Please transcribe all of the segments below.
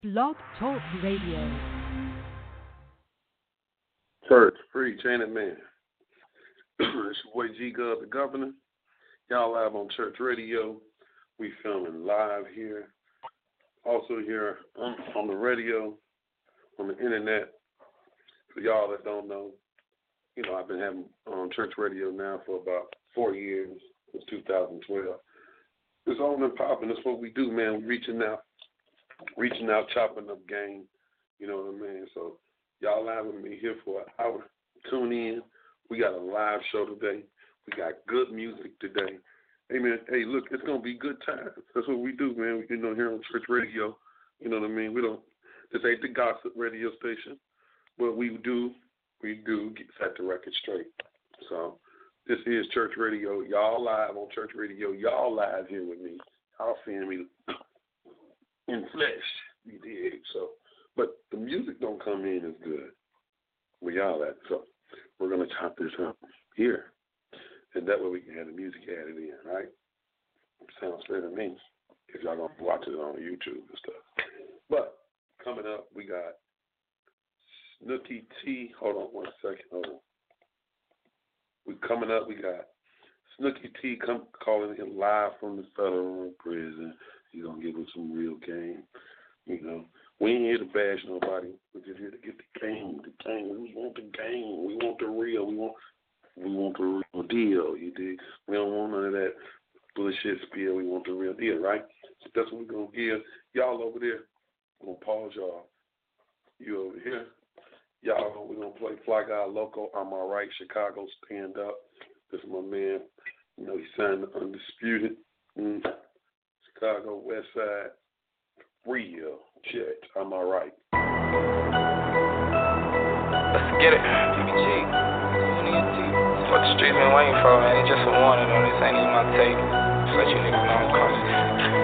Blog Talk Radio. Church, free, chain it man. It's your boy G Gov, the Governor. Y'all live on Church Radio. We filming live here. Also here on the radio, on the internet. For y'all that don't know, I've been having Church Radio now for about 4 years. Since 2012. It's on and popping. That's what we do, man. We reaching out, chopping up game. You know what I mean? So y'all live with me here for an hour. Tune in. We got a live show today. We got good music today. Hey, man, look, it's going to be good times. That's what we do, man. Here on Church Radio. You know what I mean? This ain't the gossip radio station. But we do set the record straight. So this is Church Radio. Y'all live on Church Radio. Y'all live here with me. Y'all seeing me in flesh. You dig? So, but the music don't come in as good where y'all at. So we're going to chop this up here. And that way we can have the music added in, right? Sounds fair to me if y'all going to watch it on YouTube and stuff. But coming up, we got Snooky T. Hold on one second. Hold on. Coming up, we got Snooky T calling in live from the federal prison. He's going to give us some real game. We ain't here to bash nobody. We're just here to get the game. We want the game. We want the real. We want the real deal, you dig? We don't want none of that bullshit spiel. We want the real deal, right? So that's what we're going to give. Y'all over there, I'm going to pause y'all. You over here. Y'all, we're going to play Fly Guy Loco, I'm All Right, Chicago, Stand Up. This is my man. He signed the Undisputed. Chicago, West Side, Real, Jet, I'm All Right. Let's get it. PBG. Fuck the streets been waiting for, man. It's just a warning on this. Ain't even my tape. Just let you niggas know I'm cautious.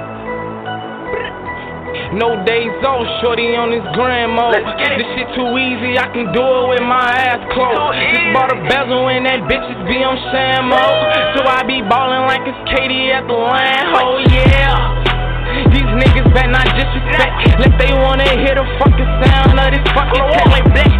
No days off, shorty on this grand mode. This shit too easy, I can do it with my ass closed. Just bought a bezel and that bitches be on sham mode. So I be ballin' like it's Katie at the land. Oh yeah. These niggas better not disrespect. Let they wanna hear the fucking sound of this fucking tech like black.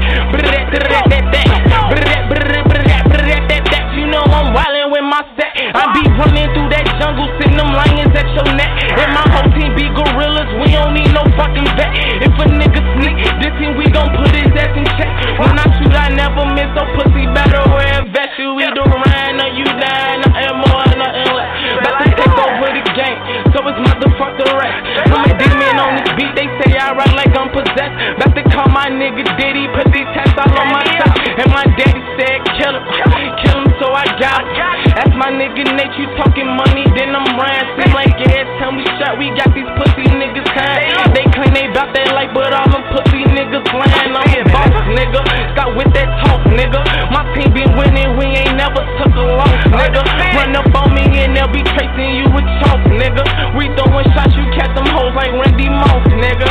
You know I'm wildin' with my set. I be running through that jungle, sitting them lions at your neck. And my whole team be gorillas, we don't need no fucking vet. If a nigga sneak, this team we gon' put his ass in check. When I shoot, I never miss, so pussy better wear a vest. You either ran or you die, nothing more, nothing less. About to take over the game, so it's motherfuck the rest. When a demon on this beat, they say I rap like I'm possessed. About to call my nigga Diddy, put these tats all on my top. And my daddy said kill him, so I got him. That's my nigga Nate, you talking money, then I'm ran. Seem like yeah, tell me shut, we got these pussy niggas time. They claim they bout that life, but all them pussy niggas lying. I'm a boss, nigga, stop with that talk, nigga. My team been winning, we ain't never took a loss, nigga. Run up on me and they'll be tracing you with chalk, nigga. We throwing shots, you catch them hoes like Randy Moss, nigga.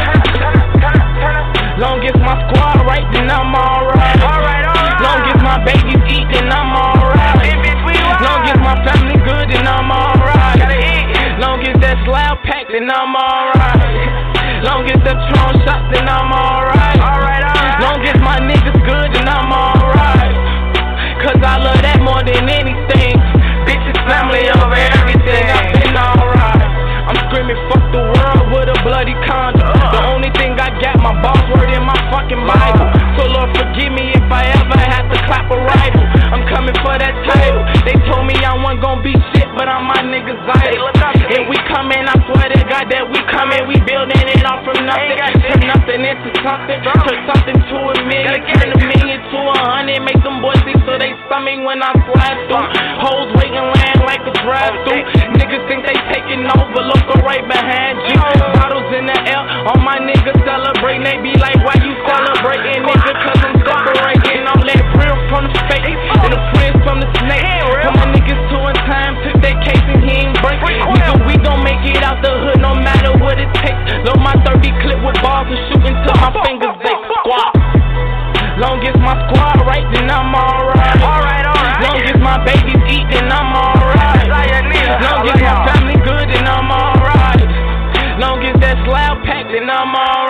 Long as my squad right, then I'm alright. Long as my babies eat, then I'm alright. Long as my family good, then I'm alright. Long as that slab packed, then I'm alright. Long as the Tron shots, then I'm alright. Long as my niggas good, then I'm alright. Cause I love that more than anything. Bitches, family over everything. I've been alright. I'm screaming fuck the world with a bloody condom. The only thing I got, my boss word in my fucking Bible. So Lord forgive me if I ever have to clap a rival. I'm coming for that title. They told me I wasn't gonna be shit, but I'm my niggas idol. And we coming, I swear to God that we coming. We building it all from nothing. Turn nothing into something. Turn something to a million. Turn a million to 100. Make them boys see so they stomach when I slide through. Hoes waiting land like a drive-through. Niggas think they taking over. Look right behind you. Bottles in the air. All my niggas celebrating. They be like, why you celebrating, nigga? Cause I'm separating. I'm let real from the fake. And the prince from the snake. Put my niggas to in time. Took that case and he ain't break. Nigga, we gon' make it out the hood no matter what it takes. Load my 30 clip with balls and shooting till my fingers ache. Squad. Long as my squad right, then I'm alright. Long as my babies eat, then I'm alright. Long as my family good, then I'm alright. Long as that slab packed, then I'm alright.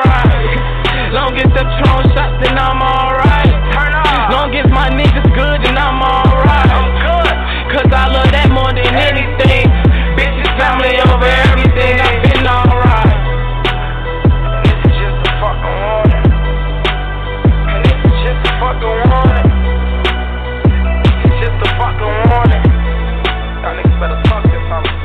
Long as the throwing shots, then I'm alright. Long as my niggas good, then I'm alright. Cause I love that more than anything. Bitches, family over everything. I've been alright. This is just a fucking warning. And this is just a fucking warning. It's just a fucking warning. Y'all niggas better talk this something.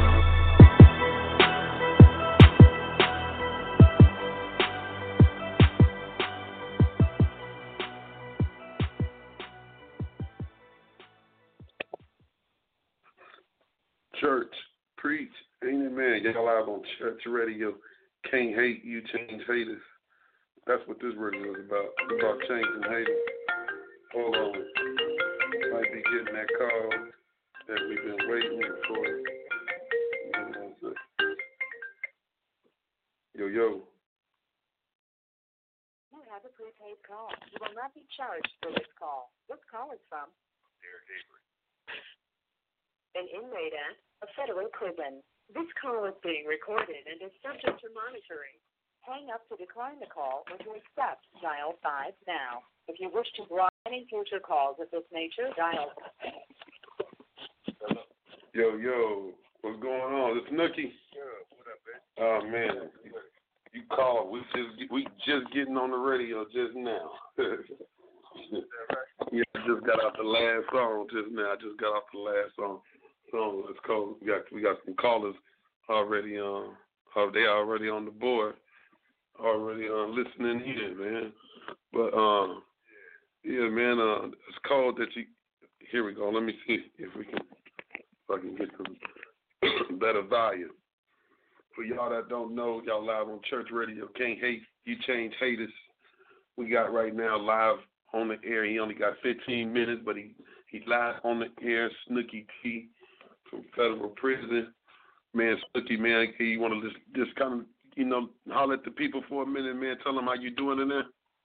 Church, preach, ain't it, man? Y'all live on Church Radio. Can't hate, you change haters. That's what this radio is about. It's about changing haters. Hold on. Might be getting that call that we've been waiting for. Yo. You have a prepaid call. You will not be charged for this call. This call is from an inmate at a federal prison. This call is being recorded and is subject to monitoring. Hang up to decline the call or to accept. Dial 5 now. If you wish to block any future calls of this nature, dial. Yo, what's going on? It's Nookie. Yeah, what up, man? Oh man, you called. We just getting on the radio just now. Yeah, I just got off the last song just now. So it's cold. We got some callers already on. They already on the board, already listening in, man. But yeah, man. It's cold that you. Here we go. Let me see if I can get some better volume. For y'all that don't know, y'all live on Church Radio. Can't hate, you change haters. We got right now live on the air. He only got 15 minutes, but he live on the air. Snooky T from federal prison. Man, Snooky, man, you want to just kind of, holler at the people for a minute, man. Tell them how you doing in there.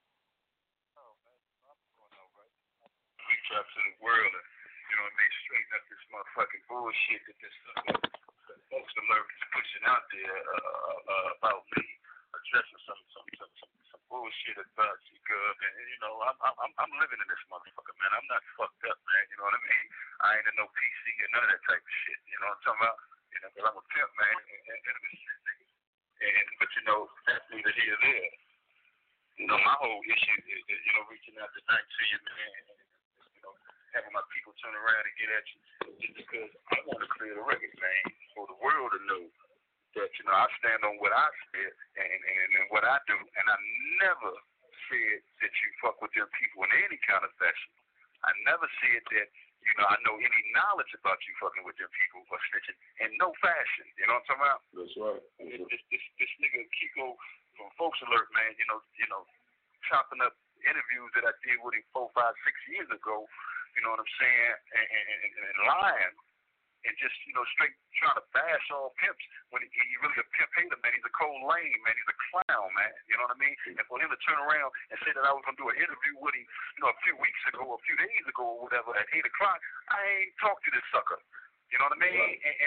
We trap to the world and, straighten up this motherfucking bullshit that this folks alert is pushing out there about me addressing some bullshit about you, Gov. And I'm living in this motherfucker, man. I'm not fucked up, man. You know what I mean? I ain't in no PC or none of that type of shit. You know what I'm talking about? Because I'm a pimp, man. But that's neither here nor there. My whole issue is reaching out tonight to you, man. Having my people turn around and get at you just because I want to create a record, man, for the world to know that, I stand on what I said and what I do, and I never said that you fuck with them people in any kind of fashion. I never said that, I know any knowledge about you fucking with them people or snitching in no fashion. You know what I'm talking about? That's right. This nigga Kiko from Folks Alert, man, chopping up interviews that I did with him 4, 5, 6 years ago. You know what I'm saying, and lying, and just, straight trying to bash all pimps when he really a pimp hater, man. He's a cold lame, man. He's a clown, man. You know what I mean? And for him to turn around and say that I was going to do an interview with him, a few weeks ago, a few days ago, or whatever, at 8 o'clock, I ain't talked to this sucker. You know what I mean? Right. And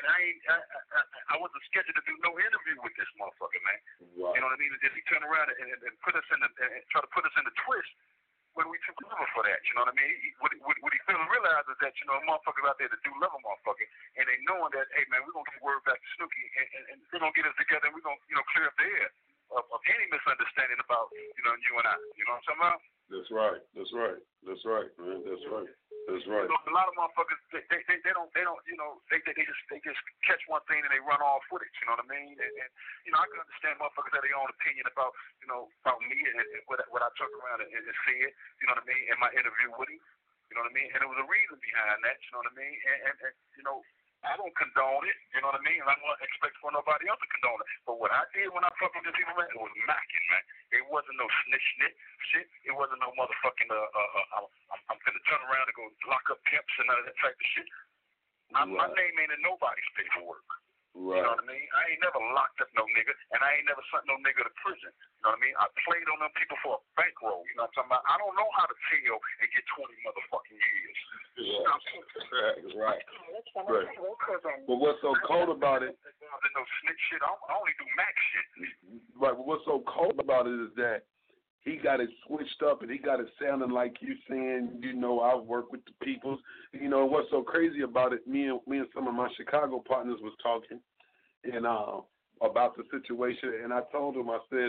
I wasn't scheduled to do no interview with this motherfucker, man. Right. You know what I mean? And he turned around and put us in and try to put us in the twist. When we took cover for that, you know what I mean? What he failed to realize is that, motherfuckers out there that do love a motherfucker, and they knowing that, hey, man, we're going to get word back to Snooki, and we're going to get us together, and we're going to, clear up the air of any misunderstanding about, you and I. You know what I'm talking about? That's right, man. That's right. A lot of motherfuckers, they don't, they just catch one thing and they run off with it. You know what I mean? And I can understand motherfuckers have their own opinion about, about me and what I took around and said. You know what I mean? In my interview with him. You know what I mean? And there was a reason behind that. You know what I mean? And I don't condone it. You know what I mean? And I don't expect for nobody else to condone it. But what I did when I fucked with this people, man, it was macking, man. It wasn't no snitch shit. It wasn't no motherfucking, I'm going to turn around and go lock up pimps and none of that type of shit. Right. My name ain't in nobody's paperwork. Right. You know what I mean? I ain't never locked up no nigga, and I ain't never sent no nigga to prison. You know what I mean? I played on them people for a bankroll. You know what I'm talking about? I don't know how to tell and get 20 motherfucking years. Yeah. Right. But what's so cold about it? No snitch shit. I only do Mac shit. Right. But what's so cold about it is that he got it switched up and he got it sounding like you saying, you know, I work with the people. You know, what's so crazy about it, me and some of my Chicago partners was talking and about the situation, and I told him, I said,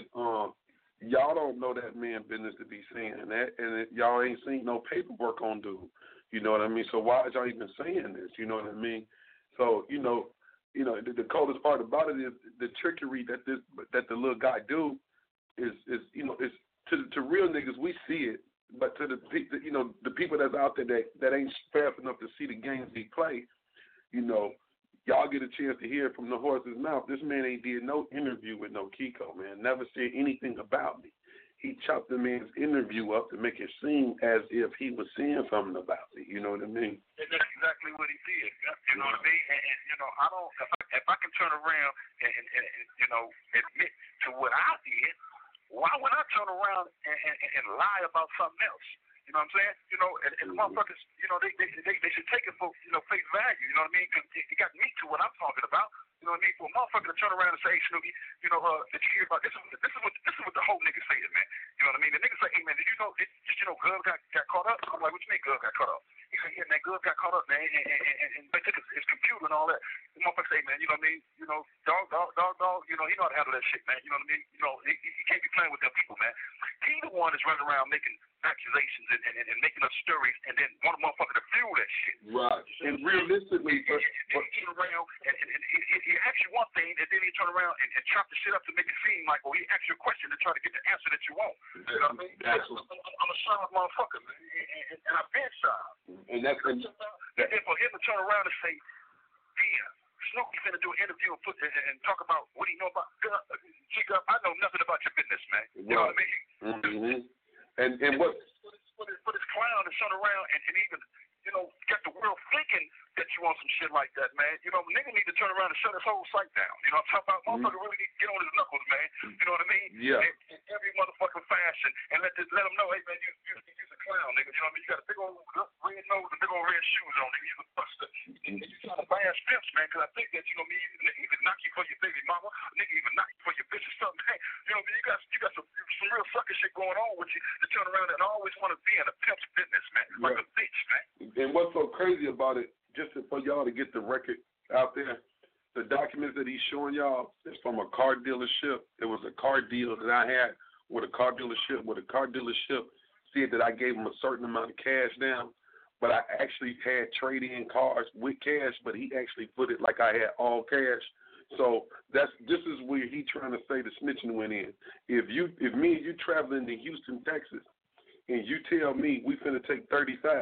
y'all don't know that man business to be saying that, and y'all ain't seen no paperwork on dude. You know what I mean? So why is y'all even saying this? You know what I mean? So, you know, the coldest part about it is the trickery that the little guy do is you know, is to real niggas, we see it, but to the people that's out there that ain't fast enough to see the games he play, you know, y'all get a chance to hear it from the horse's mouth. This man ain't did no interview with no Kiko, man. Never said anything about me. He chopped the man's interview up to make it seem as if he was saying something about me. You know what I mean? And that's exactly what he did. You know what I mean? And you know, I don't. If I can turn around and you know, admit to what I did, why would I turn around and lie about something else? You know what I'm saying? You know, and motherfuckers, you know, they should take it for, you know, face value. You know what I mean? Because it got me to what I'm talking about. You know what I mean? For a motherfucker to turn around and say, hey, Snooki, you know, did you hear about this? This is what the whole nigga said, man. You know what I mean? The nigga say, hey, man, did you know Gov got caught up? I'm like, what you mean Gov got caught up? He said, yeah, man, Gov got caught up, man, and they took his computer and all that. The motherfucker say, man, you know what I mean? You know, dog, you know, he know how to handle that shit, man. You know what I mean? You know, he can't be playing with them people, man. He the one that's running around making accusations and making up stories, and then want a motherfucker to fuel that shit. Right. And realistically, he turn around and he asks you one thing, and then he turn around and chop the shit up to make it seem like, or he asks you a question to try to get the answer that you want. You know what I mean? I'm a shy motherfucker, man, and I've been shy. And that's and for him to turn around and say, damn, Snooki finna do an interview and talk about what he know about G-Gov. I know nothing about your business, man. You know what I mean? Mm-hmm. And what for this clown to turn around and even, you know, get the world thinking that you want some shit like that, man. You know, nigga need to turn around and shut his whole site down. You know what I'm talking about? Motherfucker really need to get on his knuckles, man. You know what I mean? Yeah. In every motherfucking fashion, and let him know, hey man, you're a clown, nigga. You know what I mean? You got a big old red nose and big old red shoes on, nigga. You're a buster. And you trying to bash pimps, man, because I think that, you know, me even knock you for your baby mama, nigga even knock you for your bitch or something. Hey, you know what I mean? You got some real sucker shit going on with you to turn around and always want to be in a pimp's business, man. Like a bitch, man. And what's so crazy about it, just for y'all to get the record out there, the documents that he's showing y'all is from a car dealership. It was a car deal that I had with a car dealership, said that I gave him a certain amount of cash down, but I actually had trade-in cars with cash, but he actually put it like I had all cash. So this is where he trying to say the snitching went in. If me and you traveling to Houston, Texas, and you tell me we finna take 35,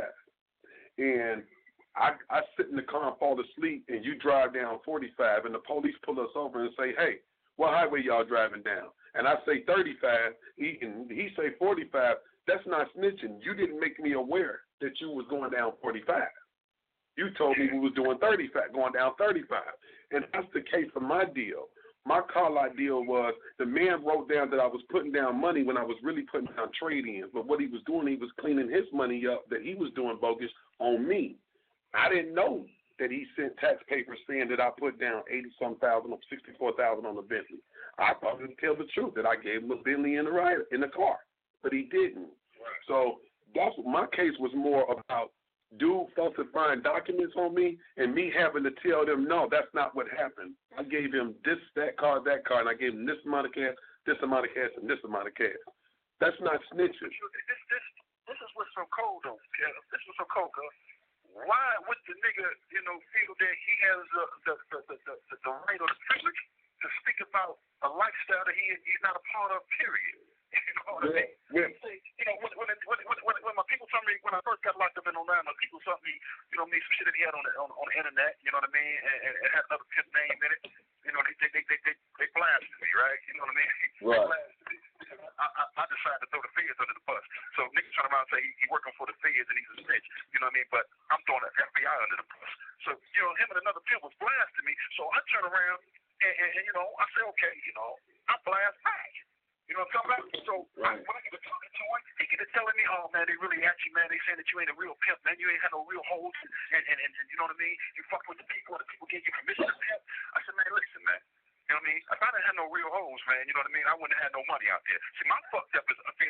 and I sit in the car and fall asleep, and you drive down 45, and the police pull us over and say, hey, what highway y'all driving down? And I say 35, he say 45. That's not snitching. You didn't make me aware that you was going down 45. You told me we was doing 35, going down 35. And that's the case for my deal. My car lot deal was the man wrote down that I was putting down money when I was really putting down trade-ins. But what he was doing, he was cleaning his money up that he was doing bogus on me. I didn't know that he sent tax papers saying that I put down 80-some thousand or 64,000 on the Bentley. I thought he would tell the truth that I gave him a Bentley in the car, but he didn't. Right. So that's my case was more about dude falsifying documents on me and me having to tell them, no, that's not what happened. I gave him this, that car, and I gave him this amount of cash, this amount of cash, and this amount of cash. That's not snitching. This is what's so cold, though. Yeah, this is so cold, cuz. Why would the nigga, you know, feel that he has the right or the privilege to speak about a lifestyle that he's not a part of, period? You know what I mean? Yeah. You know, when my people told me, when I first got locked up in Orlando, people told me, you know, some shit that he had on the internet, you know what I mean, and had another pimp name in it. You know, they blasted me, right? You know what I mean? Right. They blasted me. I decided to throw the feds under the bus. So niggas turn around and say he working for the feds and he's a snitch. You know what I mean? But I'm throwing the FBI under the bus. So, you know, him and another pimp was blasting me. So I turn around and you know, I say, okay, you know, I blast back. You know what I'm talking about? So right. When I get to talking to him, he get to telling me, oh, man, they really at you, man. They saying that you ain't a real pimp, man. You ain't had no real hoes. And you know what I mean? You fuck with the people, and the people give you permission to pimp. I said, man, listen, man. You know what I mean? If I didn't have no real hoes, man, you know what I mean, I wouldn't have had no money out there. See, my fucked up is being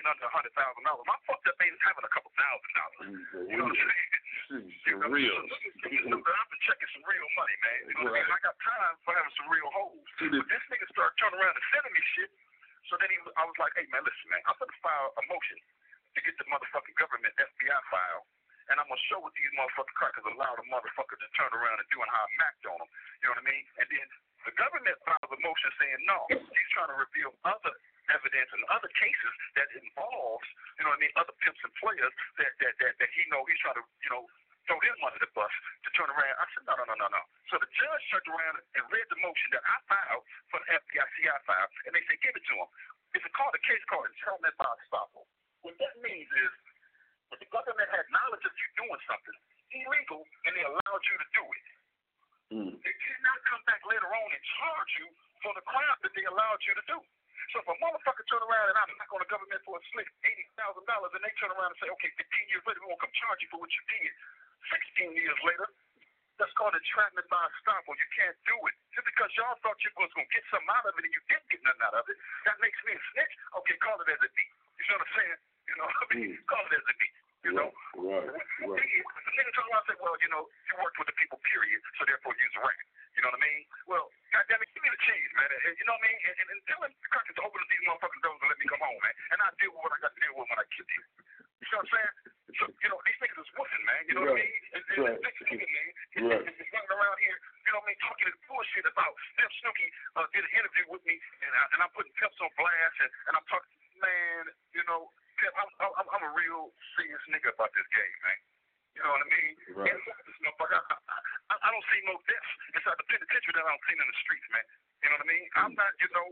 making under $100,000. My fucked up ain't having a couple $1,000. You know what I'm saying? Real. I've been checking some real money, man. You know what I mean? I got time for having some real hoes. But this nigga started turning around and sending me shit. So then I was like, hey, man, listen, man, I'm going to file a motion to get the motherfucking government FBI file. And I'm going to show what these motherfucking crackers allow the motherfucker to turn around and doing how I macked on them. You know what I mean? And then the government files a motion saying, no, he's trying to reveal other evidence and other cases that involves, you know what I mean, other pimps and players that he know he's trying to, you know, throw them under the bus to turn around. I said, no. So the judge turned around and read the motion that I filed for the FBI file, and they said, give it to him. It's called a case called entrapment by estoppel. What that means is that the government had knowledge of you doing something illegal, and they allowed you to do it. They did not come back later on and charge you for the crime that they allowed you to do. So if a motherfucker turn around and I'm not on the government for a slick $80,000, and they turn around and say, okay, 15 years later, we won't come charge you for what you did. 16 years later, that's called entrapment by estoppel. You can't do it. Just because y'all thought you was going to get something out of it and you didn't get nothing out of it, that makes me a snitch. Okay, call it as a beat. You know what I'm saying? You know what I mean? Call it as a beat. You know? Right. The nigga turn around and say, well, you know, you worked with the people, period, so therefore you's a rat. You know what I mean? Well, goddamn it, give me the cheese, man. And you know what I mean? And tell the crackers to open these motherfucking doors and let me come home, man. And I'll deal with what I got to deal with when I get here. You know what I'm saying? So, you know, these niggas is woofing, man. You know what I mean? And this nigga, man, is running around here, you know what I mean, talking this bullshit about Pimp Snooki did an interview with me, and I'm putting pimps on blast, and I'm talking, man, you know, Pimp, I'm a real serious nigga about this game, man. You know what I mean? Right. Inside this motherfucker, I don't see no deaths inside the penitentiary that I don't see in the streets, man. You know what I mean? I'm not, you know,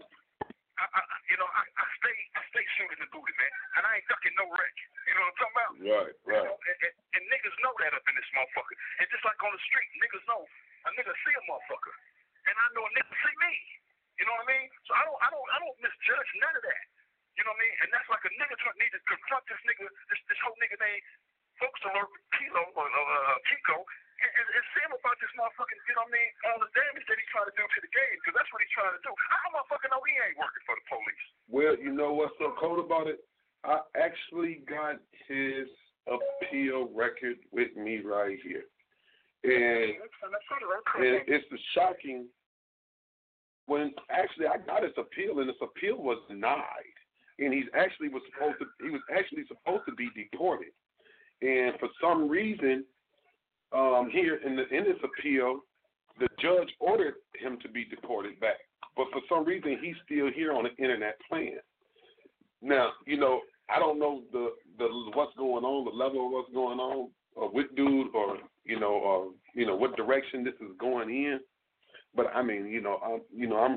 I stay shooting the booty, man, and I ain't ducking no wreck. You know what I'm talking about? Right. You know, and niggas know that up in this motherfucker. And just like on the street, niggas know a nigga see a motherfucker, and I know a nigga see me. You know what I mean? So I don't misjudge none of that. You know what I mean? And that's like a nigga need to confront this nigga, this whole nigga named Folks Alert Kilo or Chico, and see him about this motherfucking, you know what I mean, all the damage that he's trying to do to the game, because that's what he's trying to do. How motherfucker know he ain't working for the police? Well, you know what's so cold about it? I actually got his appeal record with me right here. And it's the shocking when actually I got his appeal, and his appeal was denied. And he was actually supposed to be deported. And for some reason, here in this appeal, the judge ordered him to be deported back. But for some reason, he's still here on the internet playing. Now, you know, I don't know the what's going on, the level of what's going on, or what dude, or what direction this is going in. But I mean, I'm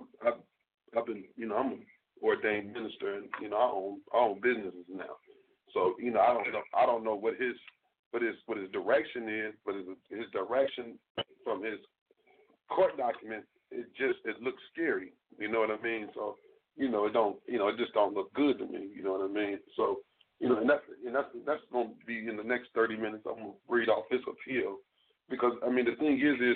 an ordained minister, and I own businesses now. So I don't know what his direction is, but his direction from his court document, it looks scary. You know what I mean? So it just don't look good to me. You know what I mean? So and that's going to be in the next 30 minutes. I'm going to read off his appeal, because I mean the thing is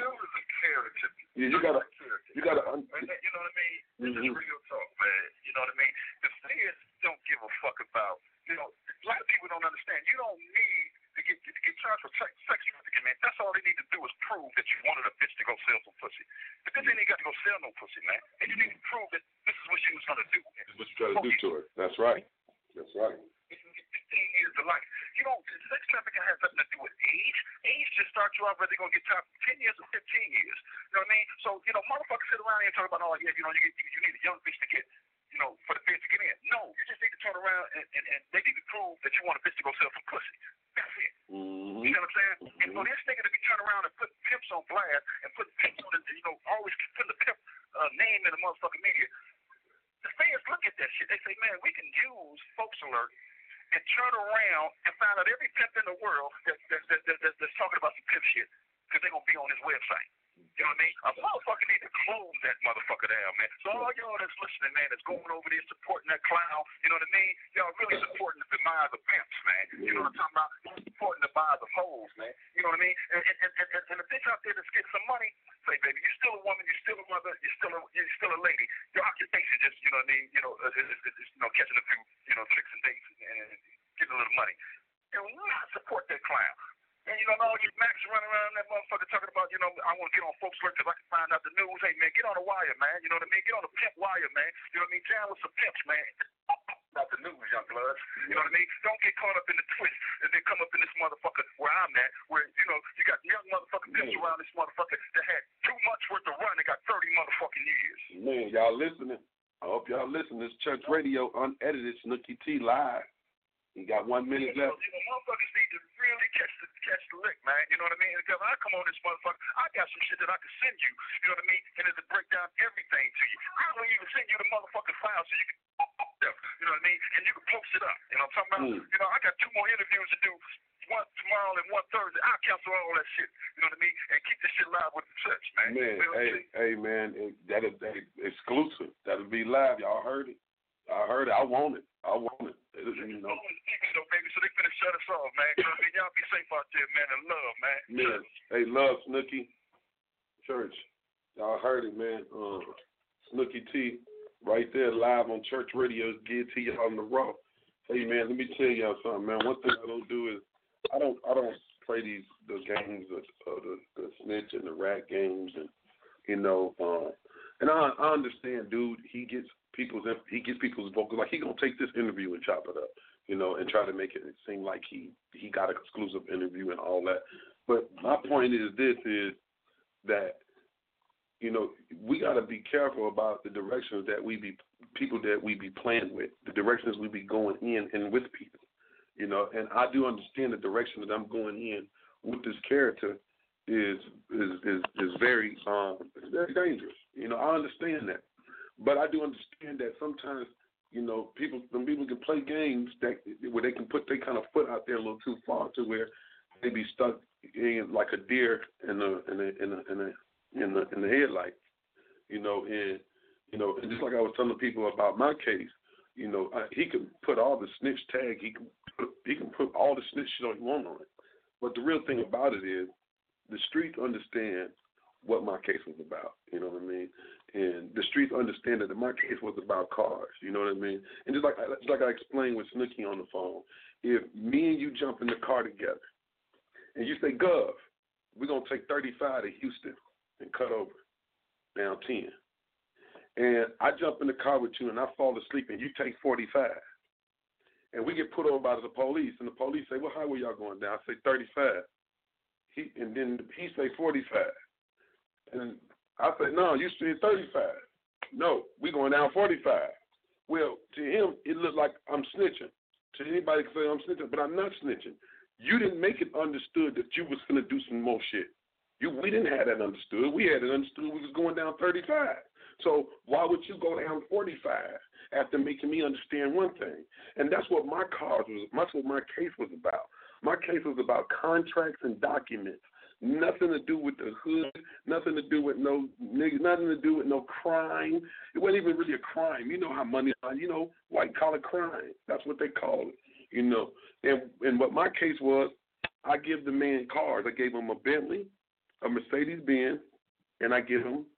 you gotta. You know what I mean? This is real talk, man. You know what I mean? The feds don't give a fuck about. A lot of people don't understand. You don't need to get charged for sex trafficking, man. That's all they need to do is prove that you wanted a bitch to go sell some pussy. But then they ain't got to go sell no pussy, man. And you need to prove that this is what she was going to do. This is what you try to do to her. That's right. That's right. 15 years to life. Sex trafficking has nothing to do with age. Age just starts you off whether they're going to get time 10 years or 15 years. You know what I mean? So, motherfuckers sit around here and talk about, oh, yeah, you need a young bitch to get, for the bitch to get in. No, you just need to turn around and they need to prove that you want a bitch to go sell some pussy. That's it. Mm-hmm. You know what I'm saying? And for this nigga to be turning around and putting pimps on blast and putting pimps on the, always putting the pimp name in the motherfucking media, the fans look at that shit. They say, man, we can use Folks Alert and turn around and find out every pimp in the world that's talking about some pimp shit, because they're going to be on his website. You know what I mean? A motherfucker need to close that motherfucker down, man. So all y'all that's listening, man, that's going over there supporting that clown, you know what I mean? Y'all really supporting the demise of pimps, man. You know what I'm talking about? Supporting the demise of hoes, man. You know what I mean? And the bitch out there that's getting some money, say, baby, you're still a woman, you're still a mother, you're still a lady. Your occupation just, you know what I mean? Catching a few, tricks and dates and little money. Do not support that clown. And, all you Macs running around that motherfucker talking about, I want to get on folks alert because I can find out the news. Hey, man, get on the wire, man. You know what I mean? Get on the pimp wire, man. You know what I mean? Down with some pimps, man. Not the news, young bloods. You know what I mean? Don't get caught up in the twist and then come up in this motherfucker where I'm at, where, you got young motherfucking pimps around this motherfucker that had 2 months worth of run and got 30 motherfucking years. Man, y'all listening. I hope y'all listening. This Church Radio, unedited, Snooki T live. You got 1 minute left. Motherfuckers need to really catch the lick, man. You know what I mean? Because I come on this motherfucker, I got some shit that I can send you. You know what I mean? And it'll break down everything to you. I don't even send you the motherfucking file so you can them. You know what I mean? And you can post it up. You know what I'm talking about? I got 2 more interviews to do. One tomorrow and one Thursday. I'll cancel all that shit. You know what I mean? And keep this shit live with the church, man. Hey, man, that'll be exclusive. That'll be live. Y'all heard it. I heard it. I want it. So they finna shut us off, man. You know what I mean? Y'all be safe out there, man, and love, man. Man, hey, love, Snooki. Church. Y'all heard it, man. Snooki T, right there, live on Church Radio. Get to y'all on the raw. Hey, man, let me tell y'all something, man. One thing I don't do is I don't play the games of the snitch and the rat games, and and I understand, dude. He gets people's vocals. Like, he gonna take this interview and chop it up, and try to make it seem like he got an exclusive interview and all that. But my point is that we got to be careful about the directions that we be playing with, the directions we be going in and with people, And I do understand the direction that I'm going in with this character is very dangerous. I understand that, but I do understand that sometimes people can play games where they can put their kind of foot out there a little too far to where they be stuck in like a deer in the headlight, and just like I was telling people about my case, he can put all the snitch tag, he can put all the snitch shit he want on it, but the real thing about it is the streets understand what my case was about, you know what I mean, and the streets understand that my case was about cars, you know what I mean, and just like I explained with Snooki on the phone, if me and you jump in the car together, and you say, Gov, we're going to take 35 to Houston and cut over down 10. And I jump in the car with you and I fall asleep and you take 45. And we get put over by the police, and the police say, what highway y'all going down? I say 35. And then he say 45. And I say, no, you said 35. No, we going down 45. Well, to him, it looked like I'm snitching. To anybody can say I'm snitching, but I'm not snitching. You didn't make it understood that you was going to do some more shit. We didn't have that understood. We had it understood we was going down 35. So why would you go down 45 after making me understand one thing? And that's what my case was about. My case was about contracts and documents. Nothing to do with the hood, nothing to do with no niggas, nothing to do with no crime. It wasn't even really a crime. You know how money, white collar crime. That's what they call it. And what my case was, I give the man cars. I gave him a Bentley, a Mercedes-Benz, and I give him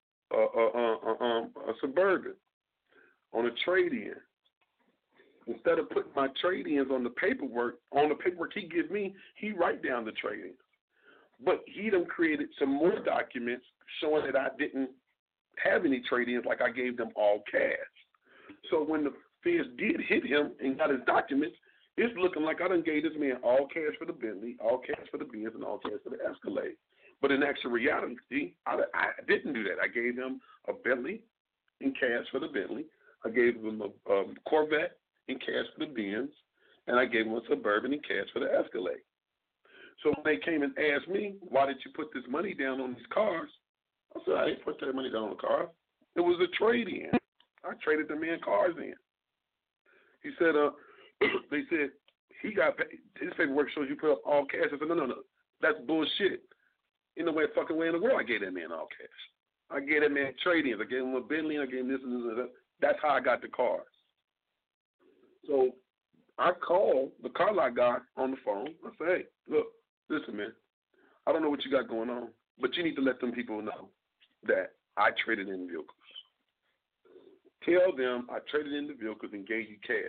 a Suburban on a trade-in. Instead of putting my trade-ins on the paperwork he give me, he write down the trade-ins. But he done created some more documents showing that I didn't have any trade-ins, like I gave them all cash. So when the feds did hit him and got his documents, it's looking like I done gave this man all cash for the Bentley, all cash for the Benz, and all cash for the Escalade. But in actual reality, I didn't do that. I gave him a Bentley in cash for the Bentley. I gave him a Corvette in cash for the Benz, and I gave him a Suburban in cash for the Escalade. So when they came and asked me, why did you put this money down on these cars? I said, I didn't put that money down on the car. It was a trade-in. I traded the man cars in. He said, they said, he got paid. His paperwork shows you put up all cash. I said, no, that's bullshit. In the fucking way in the world, I gave that man all cash. I gave that man trade-ins. I gave him a Bentley, I gave him this and this and that. That's how I got the cars. So I called the car lot guy on the phone. I said, hey, look, listen, man, I don't know what you got going on, but you need to let them people know that I traded in vehicles. Tell them I traded in the vehicles and gave you cash.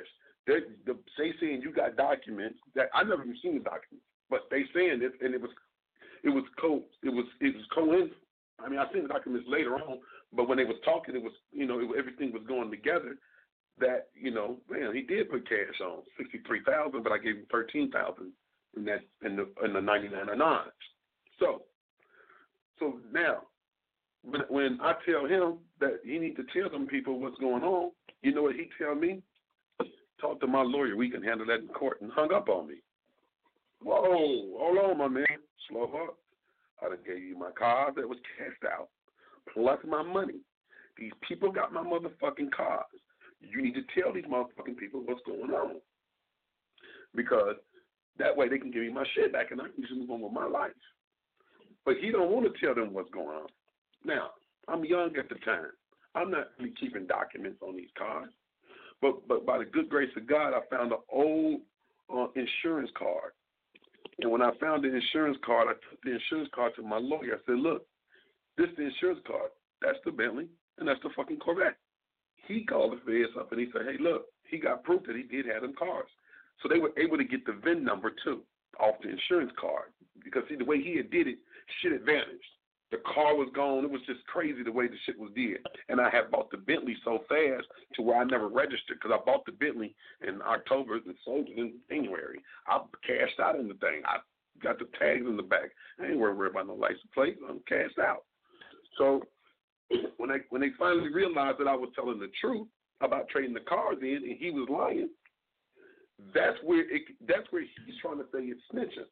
They saying you got documents that I never even seen the documents, but they saying it, and it was coincidence. I mean, I seen the documents later on, but when they was talking, it was everything was going together. That man, he did put cash on $63,000, but I gave him $13,000 in the 9909s. So now, when I tell him that he need to tell them people what's going on, you know what he tell me? Talk to my lawyer. We can handle that in court, and hung up on me. Whoa, hold on, my man. Slow up. I done gave you my cars that was cashed out, plus my money. These people got my motherfucking cars. You need to tell these motherfucking people what's going on, because that way they can give me my shit back and I can just move on with my life. But he don't want to tell them what's going on. Now, I'm young at the time. I'm not really keeping documents on these cars. But by the good grace of God, I found an old insurance card. And when I found the insurance card, I took the insurance card to my lawyer. I said, look, this is the insurance card. That's the Bentley, and that's the fucking Corvette. He called the feds up, and he said, hey, look, he got proof that he did have them cars. So they were able to get the VIN number, too, off the insurance card. Because, see, the way he had did it, shit had vanished. The car was gone. It was just crazy the way the shit was did. And I had bought the Bentley so fast to where I never registered, because I bought the Bentley in October and sold it in January. I cashed out in the thing. I got the tags in the back. I ain't worried about no license plate. I'm cashed out. So when they finally realized that I was telling the truth about trading the cars in and he was lying, that's where he's trying to say it's snitching.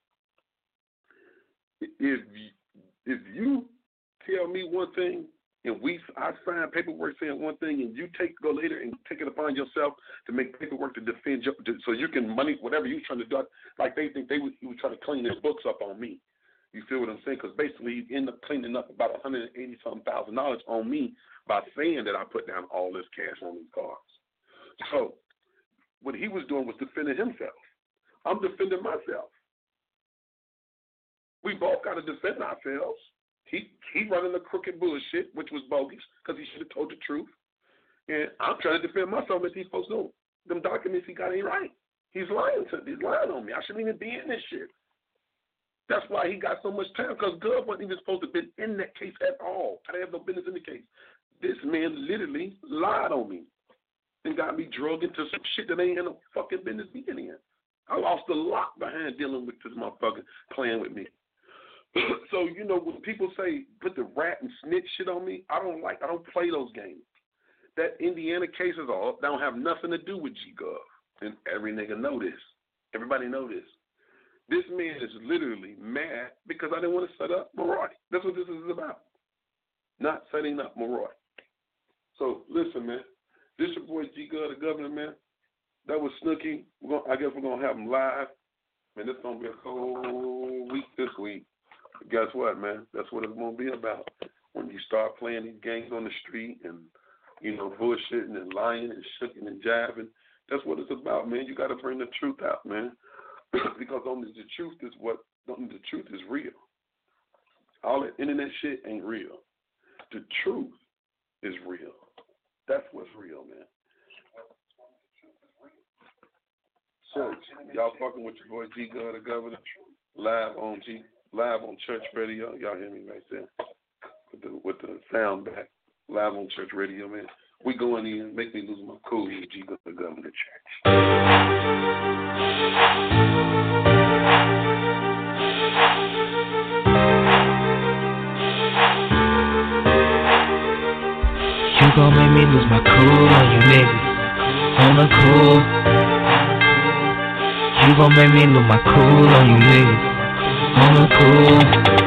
If you tell me one thing and I sign paperwork saying one thing, and you go later and take it upon yourself to make paperwork to defend so you can money whatever you're trying to do, like they think he was trying to clean his books up on me. You feel what I'm saying? Because basically he ended up cleaning up about $180,000 on me by saying that I put down all this cash on these cars. So what he was doing was defending himself. I'm defending myself. We both got to defend ourselves. He running the crooked bullshit, which was bogus, because he should have told the truth. And I'm trying to defend myself as these folks know. Them documents he got ain't right. He's lying on me. I shouldn't even be in this shit. That's why he got so much time, because Gov wasn't even supposed to have been in that case at all. I didn't have no business in the case. This man literally lied on me and got me drugged into some shit that ain't had no fucking business being in. I lost a lot behind dealing with this motherfucker playing with me. So, when people say put the rat and snitch shit on me, I don't play those games. That Indiana case don't have nothing to do with G-Gov. And every nigga know this. Everybody know this. This man is literally mad because I didn't want to set up Maroy. That's what this is about. Not setting up Maroy. So, listen, man. This your boy G-Gov, the governor, man. That was Snooki. I guess we're going to have him live. Man, this is going to be a whole week this week. But guess what, man? That's what it's going to be about. When you start playing these games on the street and, bullshitting and lying and shooking and jabbing, that's what it's about, man. You got to bring the truth out, man. Because only the truth is real. All that internet shit ain't real. The truth is real. That's what's real, man. So, y'all fucking with your boy G-Gov, the governor, live on Church Radio. Y'all hear me right there with the sound back. Live on Church Radio, man. We going in, make me lose my cool with G-Gov, the governor, church. You gon' make me lose my cool on you niggas. On the cool. You gon' make me lose my cool on you niggas. On the cool.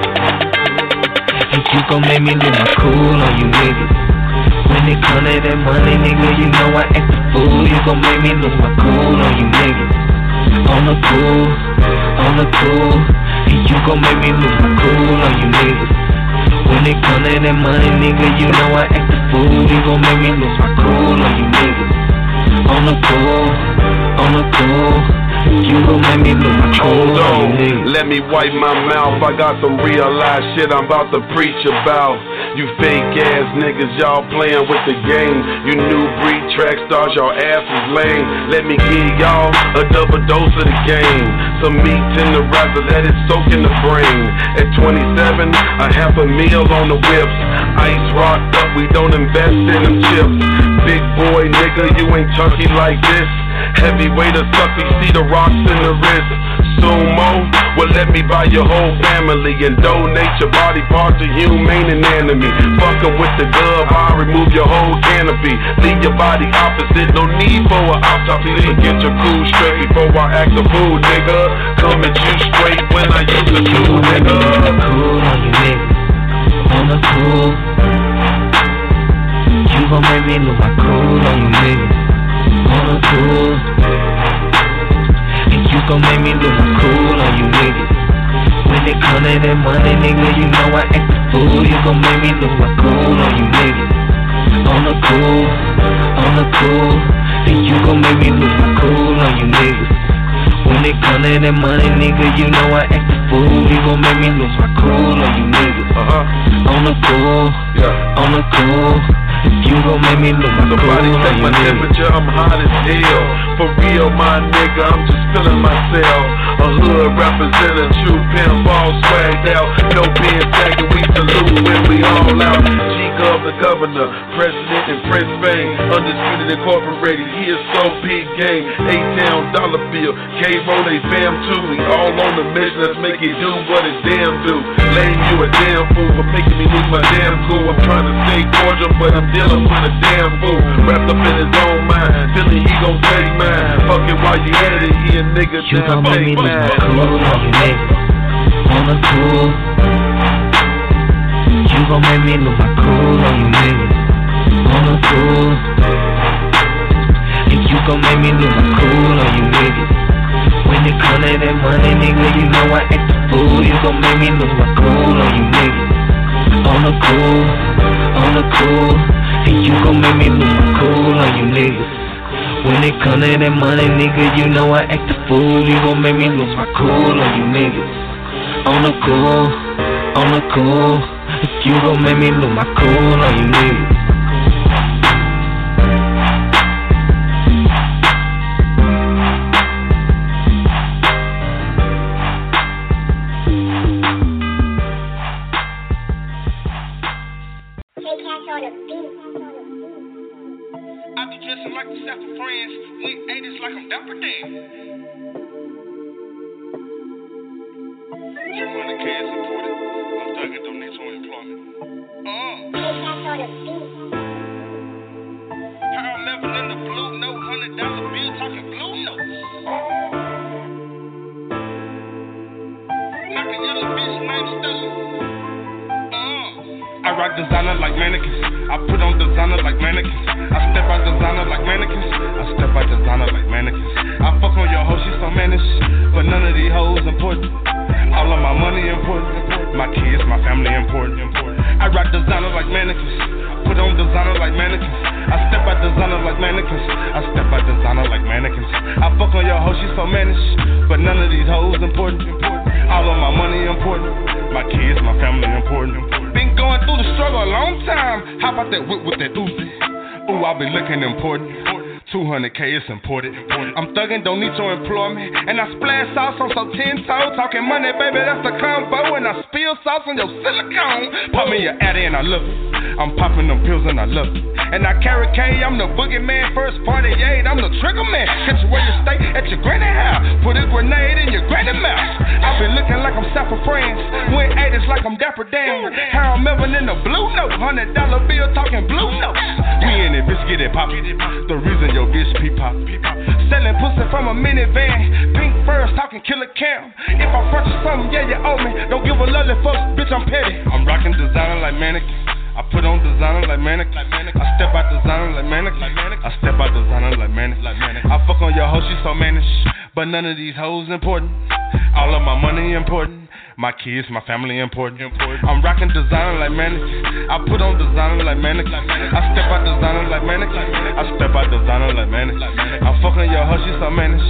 You gon' make me lose my cool on you niggas. When it come to that money, nigga, you know I act the fool. You gon' make me lose my cool on you niggas. On the cool. On the cool. You gon' make me lose my cool on you niggas. When it come to that money, nigga, you know I act the fool. You gon' make me lose my cool on you niggas. On the cool. On the cool. You gon' make me lose my cool. Hold on, let me wipe my mouth. I got some real life shit I'm about to preach about. You fake ass niggas, y'all playing with the game. You new breed track stars, y'all ass is lame. Let me give y'all a double dose of the game. Some meat in the rapper, let it soak in the brain. At 27, a half a meal on the whips. Ice rocked up, we don't invest in them chips. Big boy nigga, you ain't chunky like this. Heavyweight or sucky, see the rocks in the wrist. Sumo, well let me buy your whole family and donate your body part to humane anatomy. Fuckin' with the glove, I'll remove your whole canopy. Leave your body opposite, no need for an autopsy. So get your cool straight before I act a fool, nigga. Come at you straight when I use the tool, nigga. Cool on you niggas, on the cool. You gon' make me lose my cool on you niggas, on the cool. And you gon' make me lose my cool on you niggas. When it come to that money, nigga, you know I act the fool. You gon' make me lose my cool on you niggas, on the cool, on the cool. And you gon' make me lose my cool on you niggas. When it come to that money, nigga, you know I act the fool. You gon' make me lose my cool on you niggas, on the cool, on the cool. You gon' make me lose my cool on you niggas. Somebody check my temperature, I'm hot as hell. For real, my nigga, I'm just feeling myself. A hood representative, true pimp, all swagged out. No being tagged, we salute when we all out. G-Gov, the governor, president and Prince Fame. Undisputed Incorporated, he is so big game. A-Town, dollar bill, K-Roll, they fam too. We all on the mission, let's make it do what it damn do. Lame, you a damn fool for making me lose my damn cool. I'm trying to stay cordial, but I'm dealing with a damn fool. Wrapped up in his own mind, feeling he gon' take mine. Fucking while you at it, he a nigga down, take mine. Cool on you niggas, on the cool. You gon' make me lose my cool on you niggas, on the cool. And you gon' make me lose my cool on you niggas. When it come to that money, nigga, you know I act the fool. You gon' make me lose my cool on you niggas, on the cool, on the cool. And you gon' make me lose my cool on you niggas. When it come to that money, nigga, you know I act the fool. You gon' make me lose my cool on you niggas, on the cool, on the cool. If you gon' make me lose my cool on you niggas. I be dressing like the Sapper Friends. We ain't this like I'm Dapper Dan. 200K is important. I'm thugging, don't need to employment. Pearl Melvin in the blue note, $100 bill, talking blue notes. Knock a yellow bitch named Stella. I rock designer like mannequins. I put on designer like mannequins. I step out designer like mannequins. I step out designer like mannequins. I fuck on your hoe, she so managed. But none of these hoes important. All of my money important. My kids, my family important. I rock designer like mannequins. Put on designer like mannequins. I step out designer like mannequins. I step out designer like mannequins. I fuck on your hoe, she so managed. But none of these hoes important. All of my money important. My kids, my family important. Been going through the struggle a long time. How about that whip with that Uzi? Ooh, I be looking important. 200K is important. I'm thugging, don't need your employment. And I splash sauce on some 10-toe. Talking money, baby, that's the combo. And I spill sauce on your silicone. Pop me your addy and I love it. I'm popping them pills and I love it. And I carry K, I'm the boogeyman. First 48, I'm the trigger man. Catch you where you stay at your granny house. Put a grenade in your granny mouth. I been looking like I'm Sapper Friends. Went 80s like I'm Dapper Dan. Harold Melvin in the blue note. $100 bill talking blue notes. We in it, bitch, get it pop. The reason your bitch peep pop. Selling pussy from a minivan. Pink furs talking killer cam. If I purchase something, yeah, you owe me. Don't give a lovely fuck, bitch, I'm petty. I'm rocking designer like mannequin. I put on designer like mannequin. I step out designer like mannequin. I step out designer like mannequin. I fuck on your hoe, she so managed. But none of these hoes important. All of my money important. My kids, my family important. I'm rocking designer like mannequin. I put on designer like mannequin. I step out designer like mannequin. I step out designer like mannequin. I'm fucking your hoe, she so managed.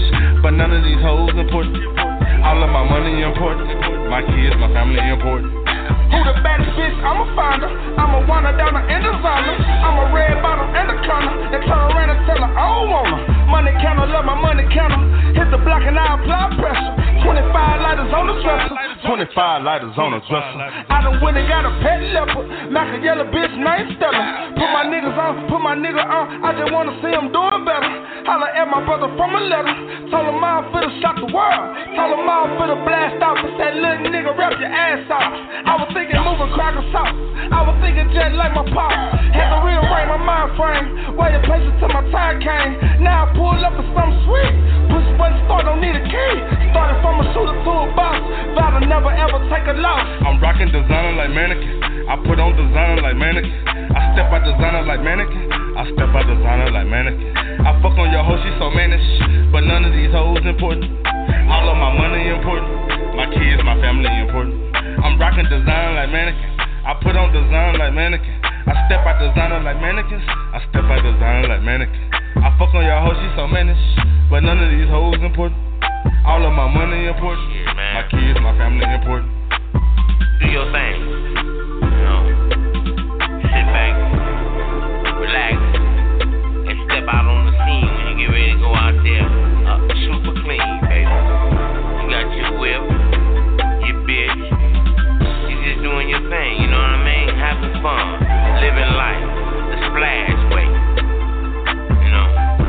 but none of these hoes important. All of my money important. My kids, my family important. Who the baddest bitch? I'ma find her. I'ma wind her down in the designer. I'm a red bottom and a corner. Then turn around and tell her I don't want her. Money counter, love my money counter. Hit the block and I apply pressure. 25 lighters on the dresser. 25 lighters on the dresser. I done went and got a pet leopard. Mac a yellow bitch named Stella. Put my niggas on, put my nigga on. I just wanna see him doing better. Holla at my brother from a letter. Told him I'm finna shock the world. Told him I'm finna blast off. And said, little nigga, rap your ass off. I was thinking moving crackers out. I was thinking just like my pop. Had to rearrange my mind frame. Waited patience till my time came. Now I pull up for something sweet. Push button start, don't need a key. Started from a shooter to a boss. Vow to never ever take a loss. I'm rocking designer like mannequin. I put on designer like mannequin. I step out designer like mannequin. I step out designer like mannequin. I fuck on your hoe, she so mannish. But none of these hoes important. All of my money important. My kids, my family important. I'm rocking designer like mannequin. I put on designer like mannequin. I step out designer like mannequins. I step out designer like mannequin. I fuck on your hoe, she so mannish. But none of these hoes important. All of my money important. My kids, my family important. Do your thing. You know, sit back, relax, and step out on the scene when you get ready to go out there. Super clean, baby. You got your whip, your bitch. You just doing your thing, you know what I mean? Having fun, living life, the splash way. You know,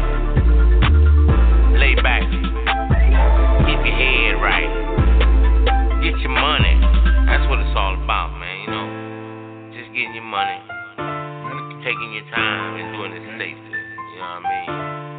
lay back, keep your head right, get your money. That's what it's all about, man. You know, just getting your money, taking your time, and doing it safely. You know what I mean?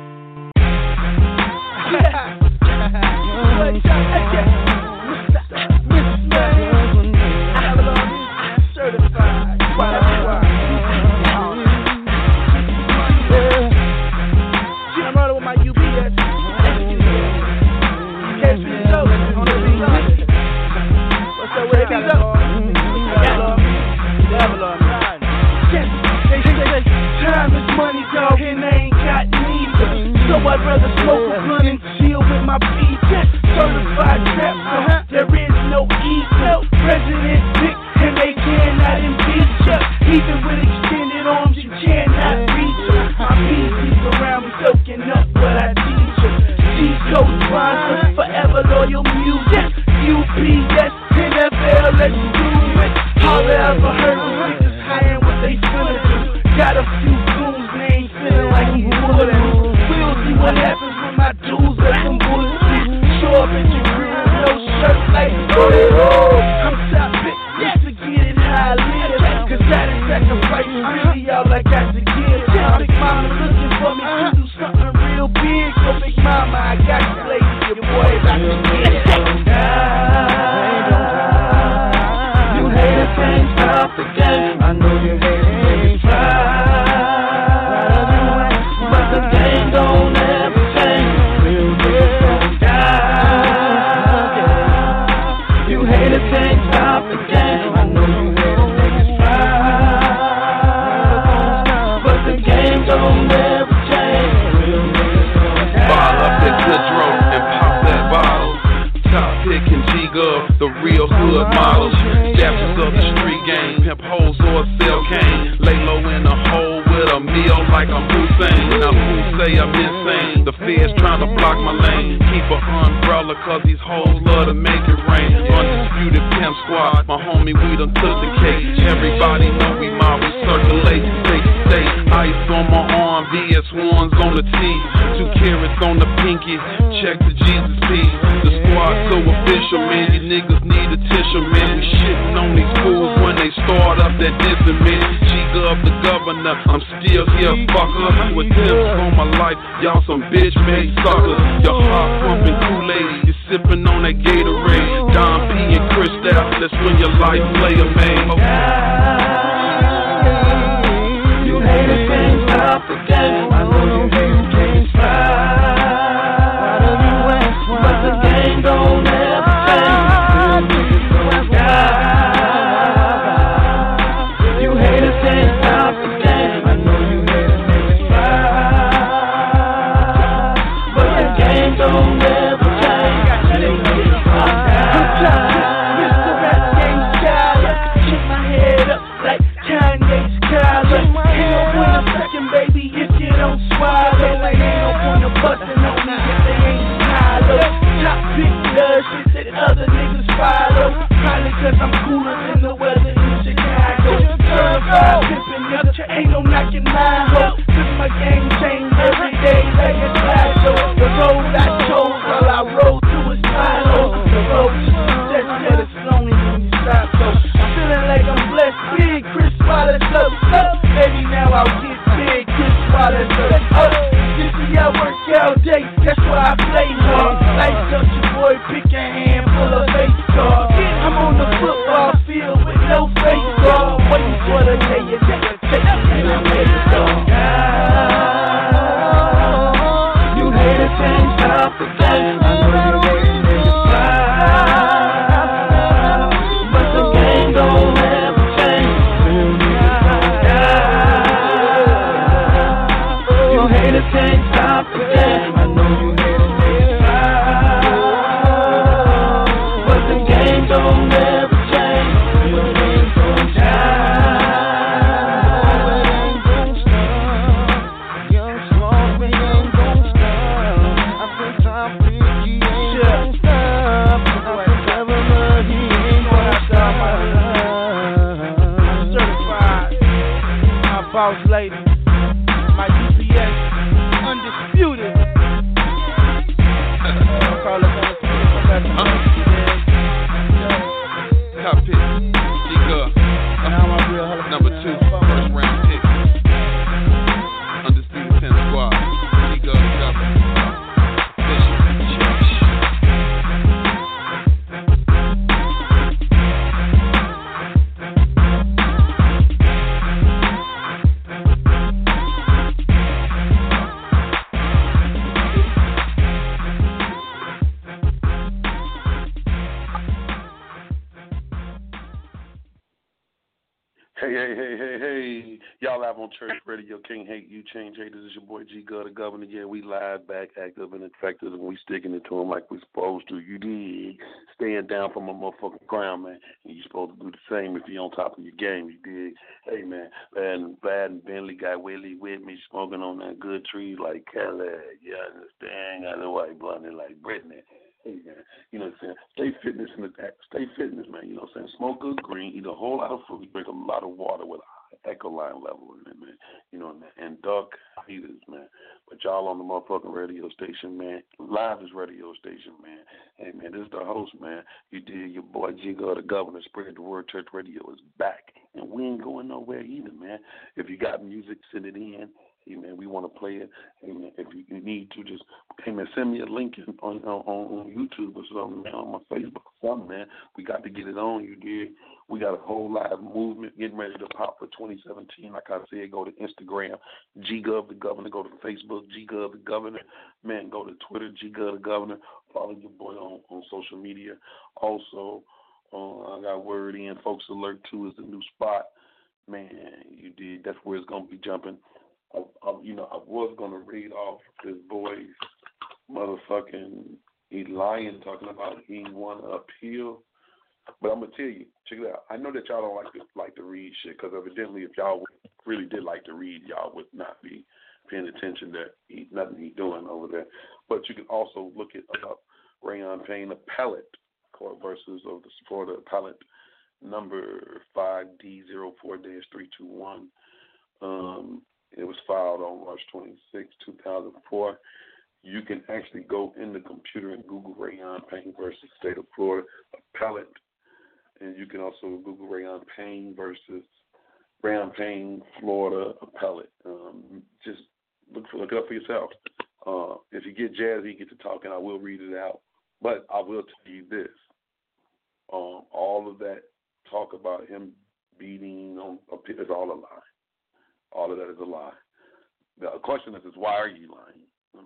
So I'd rather smoke a blunt and chill with my beat. Certified trap, there is no ease. President Dick, and they cannot impeach ya. Even with extended arms, you cannot reach ya. My PC's around me soaking up what I teach ya. G-Code sponsor, forever loyal music. UPS, NFL, let's do it. All I ever heard was niggas hiding what they finna do. Got a few goons named feeling like he wouldn't. What happens when my dudes let them bullets show up at your crib, no shirt like I'm top bitch, just to get it how I live. Cause that is sacrifice, really all I got to give. Big mama looking for me to do something real big. So big mama, I got you ladies, your boy about to get it. You haters can't stop the game. I know you haters can't try. But the game don't ever change. Real niggas don't die. You haters can't stop the game. I know you haters niggas try. But the game don't ever change. Real niggas don't die. Ball up that good drone and pop that bottle. Top pick and G-Gov, the real hood models. Dappers of the street game, pimp hoes or sell cane. Lay low in a hole with a meal like I'm Hussein. Now who say I'm insane? The feds trying to block my lane. Keep an umbrella cause these hoes love to make it rain. Undisputed pimp squad, my homie we done took the cake. Everybody know we mob, we circulate, take state. Ice on my arm, VS1s on the T. 2 carats on the pinky, check the Jesus piece. The squad so official, man, you niggas need attention, man. We shitting on these fools when they start up that dissing, man. G-Gov the governor, I'm still here, fucker. With tips on my life, y'all some bitch-made suckers. Your heart pumping Kool-Aid, you sipping on that Gatorade. Don P and Cristal, that's when your life play a man. You haters can't stop the game. I know you haters can't try. But the game don't ever change. Real niggas don't die. You haters can't stop the game. I know you haters niggas try. But the game don't ever Boss lady, my UPS, undisputed. Call us undisputed. Top pick, D-Gun. Number 2, first round pick. Undisputed 10 squad. D-Gun, Hey, y'all live on Church Radio, King Hate, You Change Haters. It's your boy G God, the Governor. Yeah, we live, back, active, and effective, and we sticking it to them like we supposed to. You dig? Staying down from a motherfucking crown, man. And you supposed to do the same if you're on top of your game, you dig? Hey, man, Bad and Bentley got Willie with me, smoking on that good tree like Kelly. You understand? Got the white blonde like Brittany. Hey, man, you know what I'm saying? Stay fitness, man. You know what I'm saying? Smoke good green, eat a whole lot of food, drink a lot of water with a high echoline level in it, man. You know, and duck heaters, man. But y'all on the motherfucking radio station, man. Live is radio station, man. Hey, man, this is the host, man. You did your boy Jigga, the Governor. Spread the word. Church Radio is back. And we ain't going nowhere either, man. If you got music, send it in. Hey, man, we want to play it. Hey, man, if you need to, just, hey, man, send me a link on YouTube or something, man, on my Facebook or something, man. We got to get it on, you did. We got a whole live movement getting ready to pop for 2017. Like I said, go to Instagram, G-Gov the Governor. Go to Facebook, G-Gov the Governor. Man, go to Twitter, G-Gov the Governor. Follow your boy on social media. Also, I got word in, Folks Alert 2 is the new spot. Man, you did. That's where it's going to be jumping. I was going to read off this boy's motherfucking, he lying, talking about he won an appeal. But I'm going to tell you, check it out. I know that y'all don't like to read shit, because evidently if y'all really did like to read, y'all would not be paying attention that nothing he's doing over there. But you can also look it up, Rayon Payne appellate, court versus of the Florida appellate, number 5D04-321. It was filed on March 26, 2004. You can actually go in the computer and Google Rayon Payne versus State of Florida appellate, and you can also Google Rayon Payne versus Rayon Payne Florida appellate. Just look it up for yourself. If you get jazzy, get to talking, I will read it out. But I will tell you this: all of that talk about him beating on is all a lie. All of that is a lie. The question is why are you lying?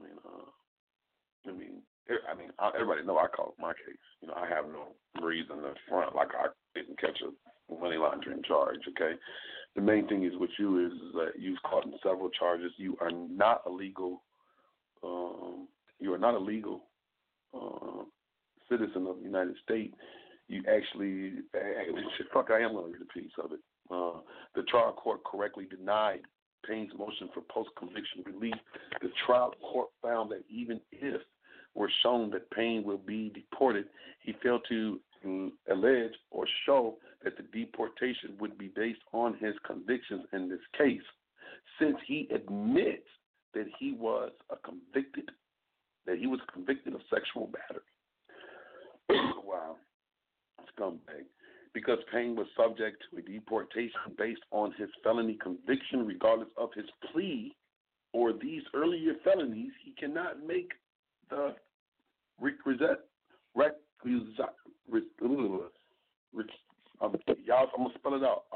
Everybody know I caught my case. You know, I have no reason to front like I didn't catch a money laundering charge. Okay, the main thing is with you is that you've caught in several charges. You are not a legal. You are not a legal citizen of the United States. You actually, I am going to read a piece of it. The trial court correctly denied Payne's motion for post-conviction relief. The trial court found that even if were shown that Payne will be deported, he failed to allege or show that the deportation would be based on his convictions in this case, since he admits that he was convicted of sexual battery. Wow, scumbag. Because Payne was subject to a deportation based on his felony conviction, regardless of his plea or these earlier felonies, he cannot make the requisite. I'm gonna spell it out.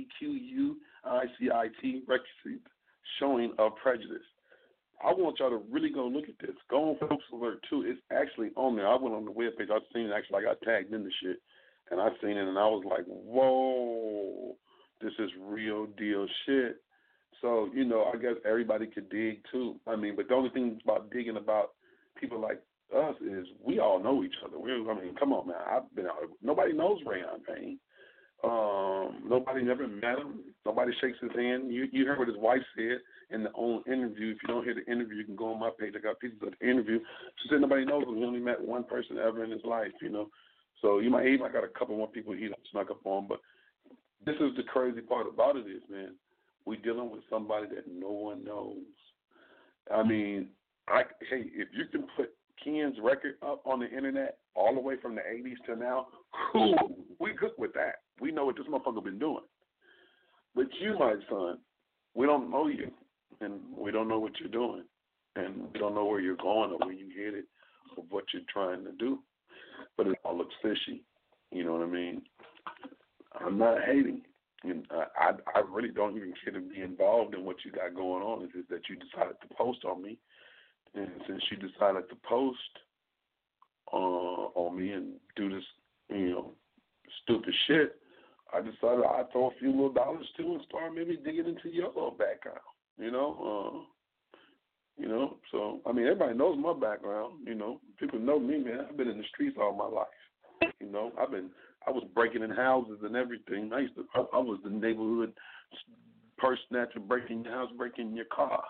REQUICIT requisite showing of prejudice. I want y'all to really go look at this. Go on Folks Alert 2. It's actually on there. I went on the webpage. I've seen it. Actually, I got tagged in the shit. And I seen it, and I was like, whoa, this is real deal shit. So, you know, I guess everybody could dig, too. But the only thing about digging about people like us is we all know each other. Come on, man. I've been out. Nobody knows Rayon Payne. Nobody never met him. Nobody shakes his hand. You heard what his wife said in the own interview. If you don't hear the interview, you can go on my page. I got pieces of the interview. She said nobody knows him. He only met one person ever in his life, you know. So he might got a couple more people he snuck up on. But this is the crazy part about it is, man, we dealing with somebody that no one knows. I mean, hey, if you can put Ken's record up on the internet all the way from the 80s to now, cool. We good with that. We know what this motherfucker been doing. But you, my son, we don't know you, and we don't know what you're doing, and we don't know where you're going or where you headed or what you're trying to do. But it all looks fishy. You know what I mean? I'm not hating. I really don't even care to be involved in what you got going on. It's just that you decided to post on me. And since you decided to post on me and do this, you know, stupid shit, I decided I'd throw a few little dollars too and start maybe digging into your little background, you know. So, I mean, everybody knows my background, you know. People know me, man. I've been in the streets all my life, you know. I was breaking in houses and everything. I was the neighborhood purse snatcher, breaking your house, breaking your car.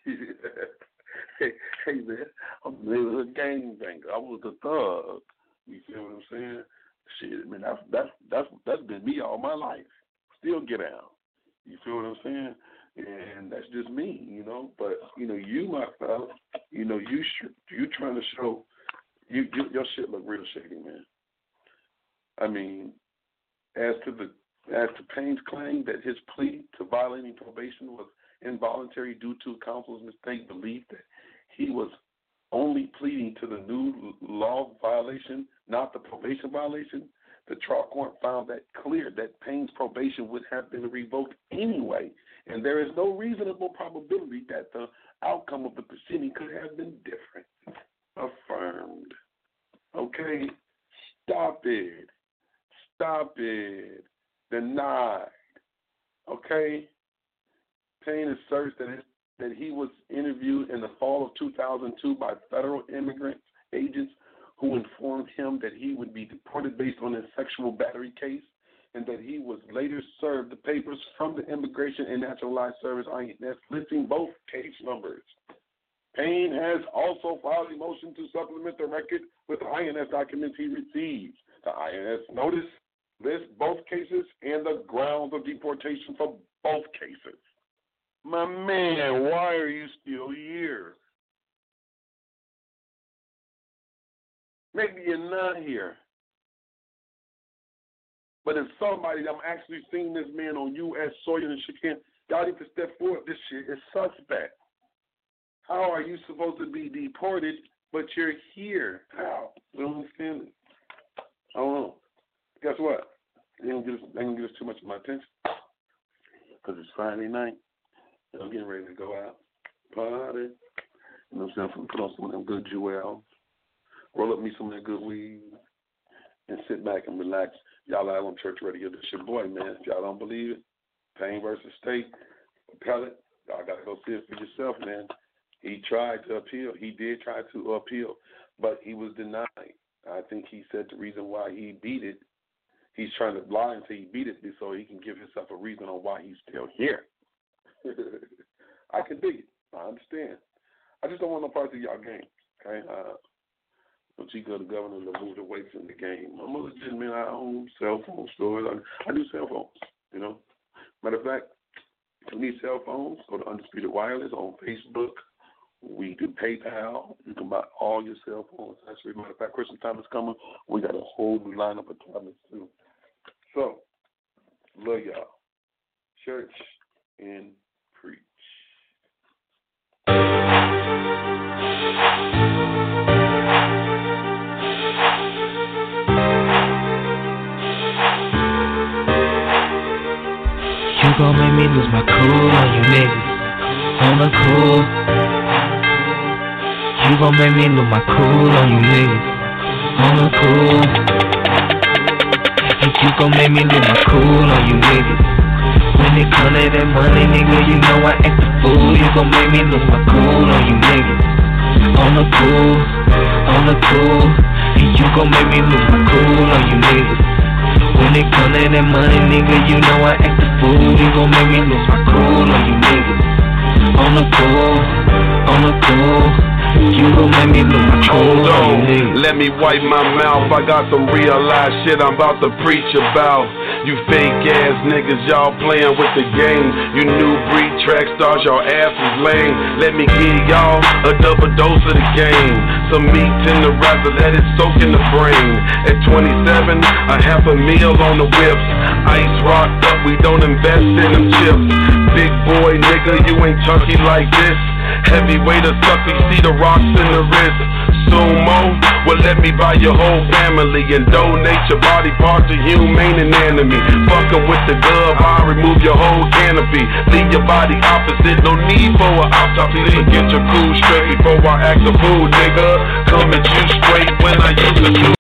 Hey, man, I'm the neighborhood gangbanger. I was the thug. You feel what I'm saying? Shit, man, that's been me all my life. Still get out. You feel what I'm saying? And that's just me, you know. But you know, you, my fella, you know, you trying to show your shit look real shady, man. I mean, as to Payne's claim that his plea to violating probation was involuntary due to counsel's mistake belief that he was only pleading to the new law violation, not the probation violation, the trial court found that clear that Payne's probation would have been revoked anyway, and there is no reasonable probability that the outcome of the proceeding could have been different. Affirmed. Okay? Stop it. Denied. Okay? Payne asserts that he was interviewed in the fall of 2002 by federal immigrant agents who informed him that he would be deported based on his sexual battery case, and that he was later served the papers from the Immigration and Naturalized Service INS listing both case numbers. Payne has also filed a motion to supplement the record with the INS documents he received. The INS notice lists both cases and the grounds of deportation for both cases. My man, why are you still here? Maybe you're not here. But if somebody, I'm actually seeing this man on U.S. soil and shit, y'all need to step forward. This shit is suspect. How are you supposed to be deported, but you're here? How? I don't understand it. I don't know. Guess what? They don't get us too much of my attention. Because it's Friday night. I'm getting ready to go out, party. You know what I'm saying? Put on some of them good jewels, roll up me some of that good weed, and sit back and relax. Y'all live on Church Radio. This your boy, man. If y'all don't believe it, Payne versus State, appellate, y'all got to go see it for yourself, man. He tried to appeal. He did try to appeal, but he was denied. I think he said the reason why he beat it, he's trying to lie and say he beat it so he can give himself a reason on why he's still here. I can dig it. I understand. I just don't want no parts of y'all game. Okay? Chico, the governor, that moved away from the game. I'm a legit man. I own cell phone stores. I do cell phones, you know. Matter of fact, if you need cell phones, go to Undisputed Wireless on Facebook. We do PayPal. You can buy all your cell phones. Actually, matter of fact, Christmas time is coming. We got a whole new lineup of tablets, too. So, love y'all. Church and preach. You gon' make me lose my cool on you niggas. On the cool. You gon' make me lose my cool on you niggas. On the cool. You gon' make me lose my cool on you niggas. When it come to that money, nigga, you know I act a fool. You gon' make me lose my cool on you niggas. On the cool. On the cool. You gon' make me lose my cool on you niggas. When it come to that money, nigga, you know I act the fool. You gon' make me lose my cool on you niggas. On the cool, you gon' make me lose my cool on you niggas. Let me wipe my mouth, I got some real life shit I'm about to preach about. You fake ass niggas, y'all playing with the game. You new breed track stars, y'all ass is lame. Let me give y'all a double dose of the game. Some meat in the rapper, let it soak in the brain. At 27, a half a meal on the whips. Ice rocked up, we don't invest in them chips. Big boy nigga, you ain't chunky like this. Heavyweight or sucker, see the rocks in the wrist. Sumo, well let me buy your whole family and donate your body part to humane enemy. Fuckin' with the glove, I'll remove your whole canopy. Leave your body opposite, no need for an autopsy. Get your cool straight before I act a fool, nigga. Come at you straight when I use the